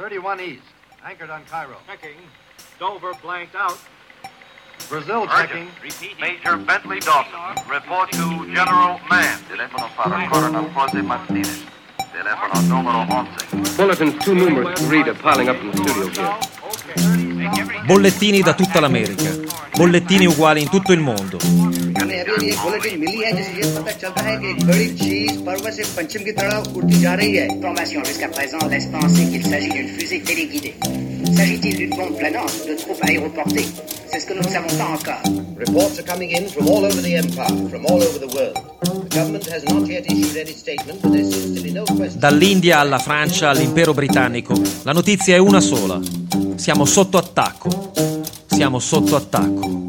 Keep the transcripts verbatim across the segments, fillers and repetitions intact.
thirty-one East, anchored on Cairo. Checking. Dover blanked out. Brazil checking. Major Bentley Dawson, report to General Mann. Telefono para Coronel Jose Martinez. Telefono numero eleven. Bulletins too numerous to read are piling up in the studio here. Bollettini da tutta l'America, bollettini uguali in tutto il mondo. हमें अभी एक बुलेटिन मिली है जिससे ये पता चलता है कि एक बड़ी चीज पूर्व से पश्चिम की तरफ उड़ती जा रही है. Information jusqu'à présent laisse penser qu'il s'agit d'une fusée téléguidée. S'agit-il d'une bombe planante, de troupes aéroportées? C'est ce que nous ne savons pas encore. Reports are coming in from all over the empire, from all over the world. The government has not yet issued any statement, but there seems to be no question. Dall'India alla Francia all'impero britannico, la notizia è una sola. Siamo sotto attacco. Siamo sotto attacco.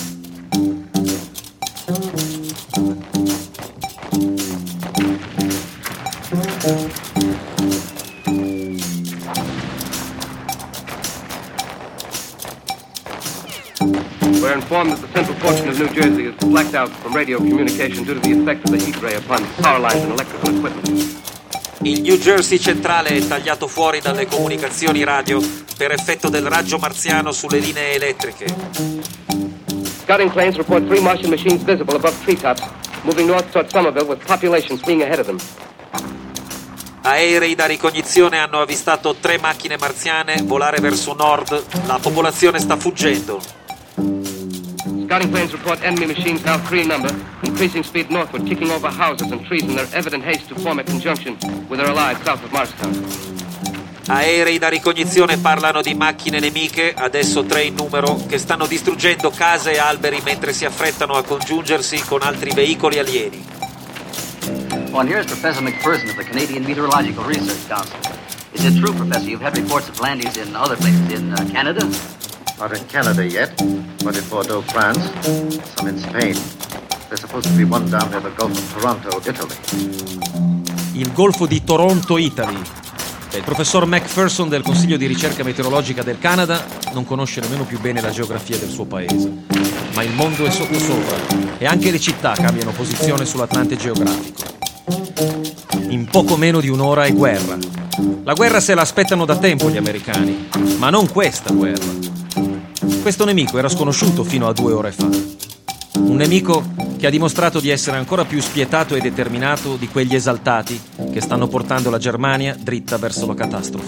We're informed that the central portion of New Jersey is blacked out from radio communication due to the effect of the heat ray upon power lines and electrical equipment. Il New Jersey centrale è tagliato fuori dalle comunicazioni radio per effetto del raggio marziano sulle linee elettriche. Scouting planes report three Martian machines visible above treetops, moving north toward Somerville with population fleeing ahead of them. Aerei da ricognizione hanno avvistato tre macchine marziane volare verso nord. La popolazione sta fuggendo. Scouting planes report enemy machines now three in number, increasing speed northward, kicking over houses and trees in their evident haste to form a conjunction with their allies south of Marstown. Aerei da ricognizione parlano di macchine nemiche, adesso tre in numero, che stanno distruggendo case e alberi mentre si affrettano a congiungersi con altri veicoli alieni. Oh, and here's Professor McPherson of the Canadian Meteorological Research Council. Is it true, Professor, you've had reports of landings in other places, in uh, Canada? Not in Canada yet, but in Bordeaux, France, some in Spain. There's supposed to be one down near the Gulf of Toronto, Italy. Il Golfo di Toronto, Italy. Il professor McPherson del Consiglio di ricerca meteorologica del Canada non conosce nemmeno più bene la geografia del suo paese. Ma il mondo è sottosopra e anche le città cambiano posizione sull'Atlante geografico. In poco meno di un'ora è guerra. La guerra se la aspettano da tempo gli americani, ma non questa guerra. Questo nemico era sconosciuto fino a due ore fa. Un nemico che ha dimostrato di essere ancora più spietato e determinato di quegli esaltati che stanno portando la Germania dritta verso la catastrofe.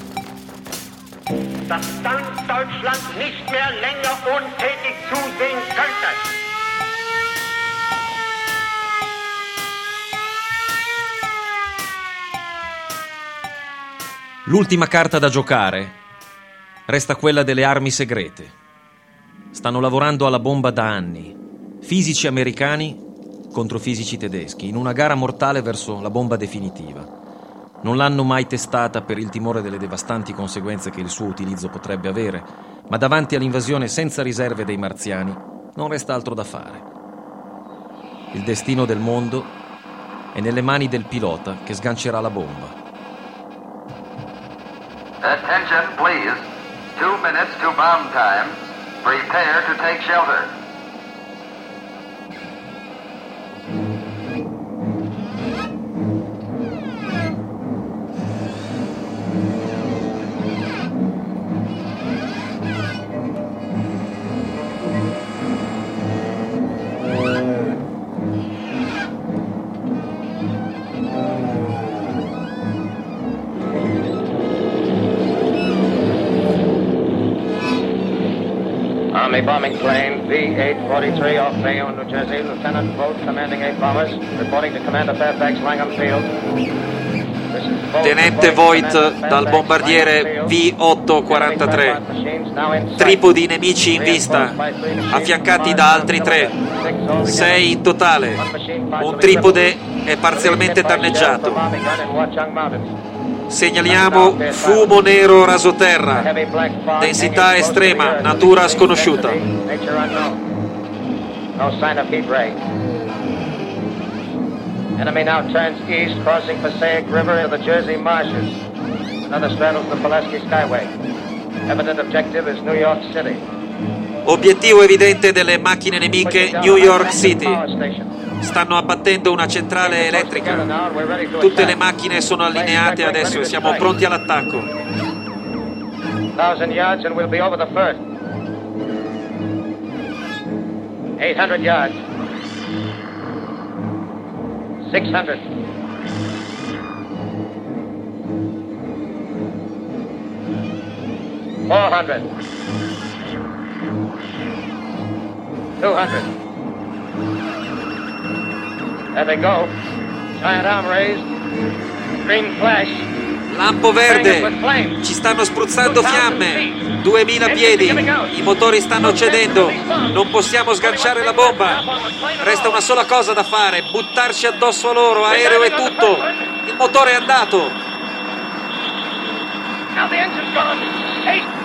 Dass dann Deutschland nicht mehr länger untätig zusehen könnte. L'ultima carta da giocare resta quella delle armi segrete. Stanno lavorando alla bomba da anni. Fisici americani contro fisici tedeschi, in una gara mortale verso la bomba definitiva. Non l'hanno mai testata per il timore delle devastanti conseguenze che il suo utilizzo potrebbe avere, ma davanti all'invasione senza riserve dei marziani non resta altro da fare. Il destino del mondo è nelle mani del pilota che sgancerà la bomba. Attention, please. Two minutes to bomb time. Prepare to take shelter. Army bombing plane V eight forty-three off Bayonne, New Jersey. Lieutenant Vogt, commanding eight bombers, reporting to Commander Fairfax, Langham Field. Tenente Voigt dal bombardiere V otto quarantatré. Tripodi nemici in vista, affiancati da altri tre. Sei in totale. Un tripode è parzialmente danneggiato. Segnaliamo fumo nero rasoterra, densità estrema, natura sconosciuta. Enemy now turns east, crossing Passaic River into the Jersey marshes. Another straddles the Pulaski Skyway. Evident objective is New York City. Obiettivo evidente delle macchine nemiche, New York City. Stanno abbattendo una centrale elettrica. Tutte le macchine sono allineate adesso e siamo pronti all'attacco. thousand yards and we'll be over the Firth. eight hundred yards. six hundred. four hundred. two hundred. There they go. Giant arm raised. Green flash. Lampo verde, ci stanno spruzzando fiamme, duemila piedi, i motori stanno cedendo, non possiamo sganciare la bomba, resta una sola cosa da fare, buttarci addosso a loro, aereo e tutto, il motore è andato. Now the engine's gone. Eight.